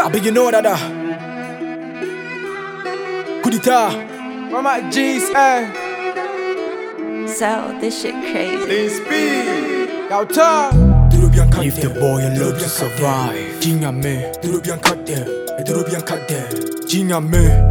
I bet you know that. Kudita. Mama G's, eh? So this shit crazy. This speed. Gauta. Leave the boy alone to survive. Jingame. Jingame.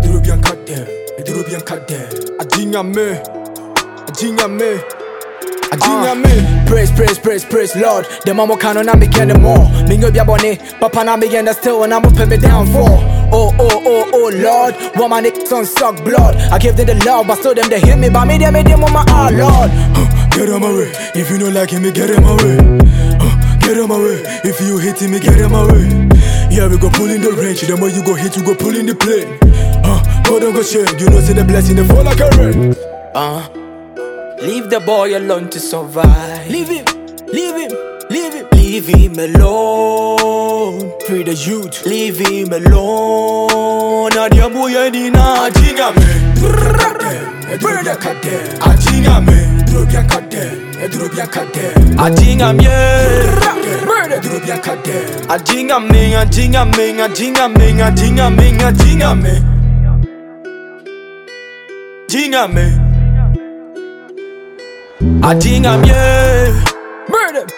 Praise, Lord. The mama can't na me get them more. Me no be a bonnet, papa na me get the still and I'ma put me down for. Oh Lord, what my niggas on suck blood. I give them the love, but still them they hit me, but me they made them on my heart, Lord. Get him away, if you don't like him, get him away. Get him away, if you hit him, get him away. Yeah, we go pull in the range, the more you go hit, you go pull in the plane. God don't go shake, you know see the blessing, they fall like a rain. Leave the boy alone to survive. Leave him alone. Free the youth, leave him alone. Adia boy adina, ajingame. Ajingame. Murder.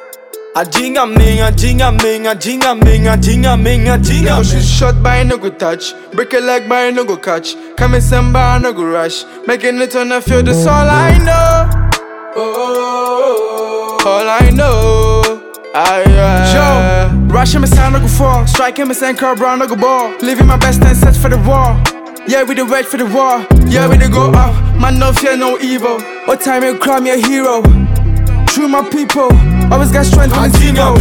She's shot by no go touch, break a leg by no go catch. Come in some bar no go rush, making it on the field, that's all I know. All I know. Joe, rushing my sound no go fall, striking my sand curb brown no go ball. Living my best and set for the war. Yeah, we the wait for the war. Yeah, we the go up. Man, no fear, no evil. What time you cry me a hero? True, my people. Always got strength when it's zero.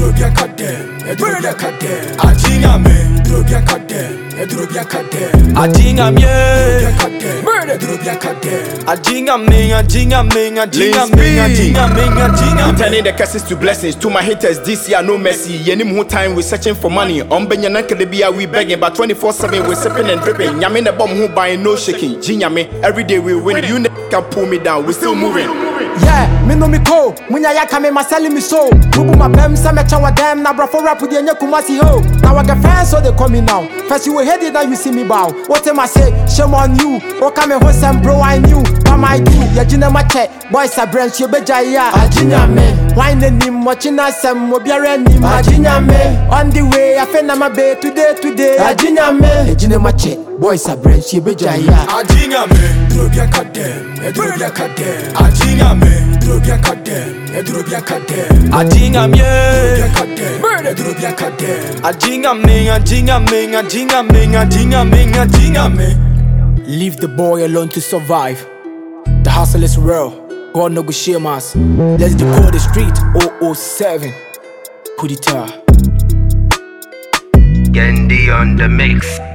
Turning the curses to blessings. To my haters, this year no mercy. Any more time we're searching for money. On Benyanan Kadebia we begging, but 24/7 we're sipping and dripping. Yamin the bomb who buying no shaking. Jinyame, every day we win. You can pull me down. We're still moving. Yeah, me no me ko. Munya ya kame masali mi so. Bubu my bem sa me chawa dem na bra for rap with the kumasi ho. Now I got fans so they call me now. First you were headed now you see me bow. What am I say? Shame on you. What come home some bro I knew. What I do? Ya jina ma check. Boys a branch you beja ya. Ajinya me. Why the nim watching us some mobiare nim. Ajinya me. On the way I fend my bay today. Ajinya me. Ya jina ma check. Boys a branch you beja ya. Ajinya me. Drobia kadem. Drobia kadem. Ajinya me. Drobia kadem. Drobia kadem. Ajinya me. Murder. Drobia kadem. Ajinya me. Leave the boy alone to survive. The hustle is real. God no go shame us. Let's decode the street. 007. Kudita. Gendi on the mix.